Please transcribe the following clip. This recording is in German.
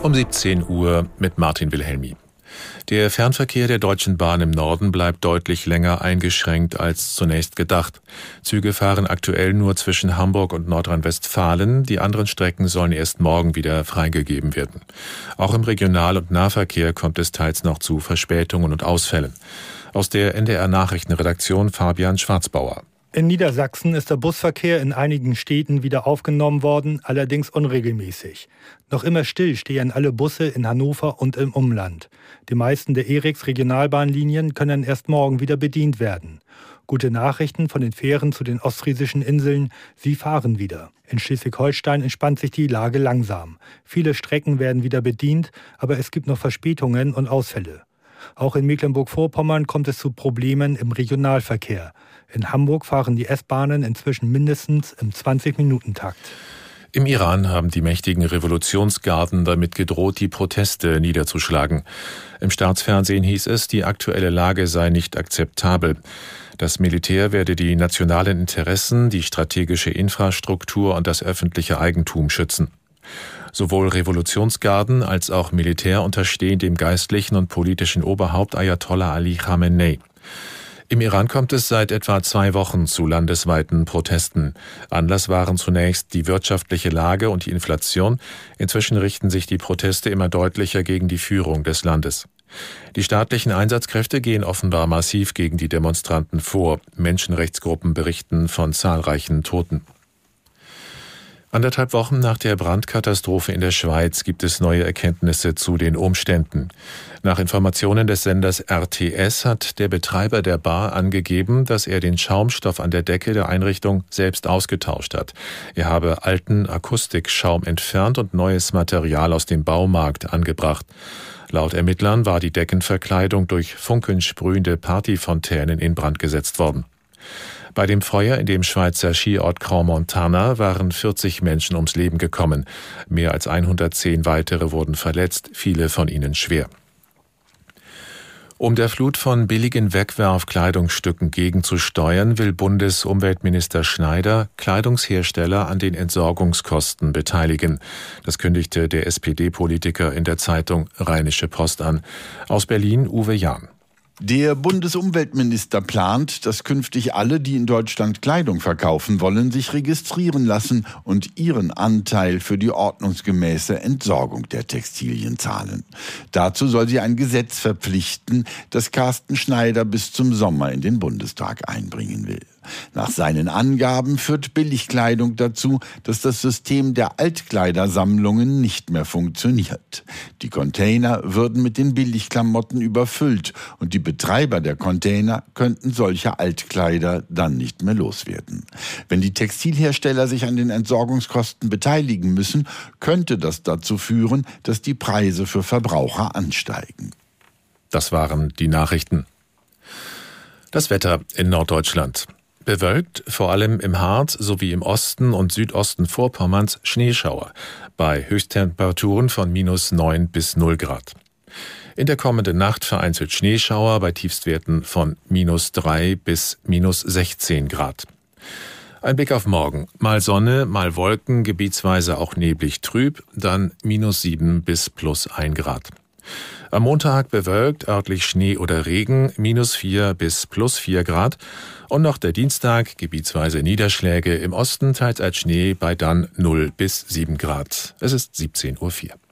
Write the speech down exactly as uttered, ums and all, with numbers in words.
Um siebzehn Uhr mit Martin Wilhelmi. Der Fernverkehr der Deutschen Bahn im Norden bleibt deutlich länger eingeschränkt als zunächst gedacht. Züge fahren aktuell nur zwischen Hamburg und Nordrhein-Westfalen. Die anderen Strecken sollen erst morgen wieder freigegeben werden. Auch im Regional- und Nahverkehr kommt es teils noch zu Verspätungen und Ausfällen. Aus der N D R-Nachrichtenredaktion Fabian Schwarzbauer. In Niedersachsen ist der Busverkehr in einigen Städten wieder aufgenommen worden, allerdings unregelmäßig. Noch immer still stehen alle Busse in Hannover und im Umland. Die meisten der E R I X-Regionalbahnlinien können erst morgen wieder bedient werden. Gute Nachrichten von den Fähren zu den ostfriesischen Inseln, sie fahren wieder. In Schleswig-Holstein entspannt sich die Lage langsam. Viele Strecken werden wieder bedient, aber es gibt noch Verspätungen und Ausfälle. Auch in Mecklenburg-Vorpommern kommt es zu Problemen im Regionalverkehr. In Hamburg fahren die S-Bahnen inzwischen mindestens im zwanzig-Minuten-Takt. Im Iran haben die mächtigen Revolutionsgarden damit gedroht, die Proteste niederzuschlagen. Im Staatsfernsehen hieß es, die aktuelle Lage sei nicht akzeptabel. Das Militär werde die nationalen Interessen, die strategische Infrastruktur und das öffentliche Eigentum schützen. Sowohl Revolutionsgarden als auch Militär unterstehen dem geistlichen und politischen Oberhaupt Ayatollah Ali Khamenei. Im Iran kommt es seit etwa zwei Wochen zu landesweiten Protesten. Anlass waren zunächst die wirtschaftliche Lage und die Inflation. Inzwischen richten sich die Proteste immer deutlicher gegen die Führung des Landes. Die staatlichen Einsatzkräfte gehen offenbar massiv gegen die Demonstranten vor. Menschenrechtsgruppen berichten von zahlreichen Toten. Anderthalb Wochen nach der Brandkatastrophe in der Schweiz gibt es neue Erkenntnisse zu den Umständen. Nach Informationen des Senders R T S hat der Betreiber der Bar angegeben, dass er den Schaumstoff an der Decke der Einrichtung selbst ausgetauscht hat. Er habe alten Akustikschaum entfernt und neues Material aus dem Baumarkt angebracht. Laut Ermittlern war die Deckenverkleidung durch funkensprühende Partyfontänen in Brand gesetzt worden. Bei dem Feuer in dem Schweizer Skiort Crans-Montana waren vierzig Menschen ums Leben gekommen. Mehr als hundertzehn weitere wurden verletzt, viele von ihnen schwer. Um der Flut von billigen Wegwerfkleidungsstücken gegenzusteuern, will Bundesumweltminister Schneider Kleidungshersteller an den Entsorgungskosten beteiligen. Das kündigte der S P D-Politiker in der Zeitung Rheinische Post an. Aus Berlin Uwe Jahn. Der Bundesumweltminister plant, dass künftig alle, die in Deutschland Kleidung verkaufen wollen, sich registrieren lassen und ihren Anteil für die ordnungsgemäße Entsorgung der Textilien zahlen. Dazu soll sie ein Gesetz verpflichten, das Carsten Schneider bis zum Sommer in den Bundestag einbringen will. Nach seinen Angaben führt Billigkleidung dazu, dass das System der Altkleidersammlungen nicht mehr funktioniert. Die Container würden mit den Billigklamotten überfüllt und die Betreiber der Container könnten solche Altkleider dann nicht mehr loswerden. Wenn die Textilhersteller sich an den Entsorgungskosten beteiligen müssen, könnte das dazu führen, dass die Preise für Verbraucher ansteigen. Das waren die Nachrichten. Das Wetter in Norddeutschland. Bewölkt, vor allem im Harz sowie im Osten und Südosten Vorpommerns Schneeschauer, bei Höchsttemperaturen von minus neun bis null Grad. In der kommenden Nacht vereinzelt Schneeschauer bei Tiefstwerten von minus drei bis minus sechzehn Grad. Ein Blick auf morgen. Mal Sonne, mal Wolken, gebietsweise auch neblig trüb, dann minus sieben bis plus ein Grad. Am Montag bewölkt, örtlich Schnee oder Regen, minus vier bis plus vier Grad. Und noch der Dienstag, gebietsweise Niederschläge im Osten, teils als Schnee bei dann null bis sieben Grad. Es ist siebzehn Uhr vier.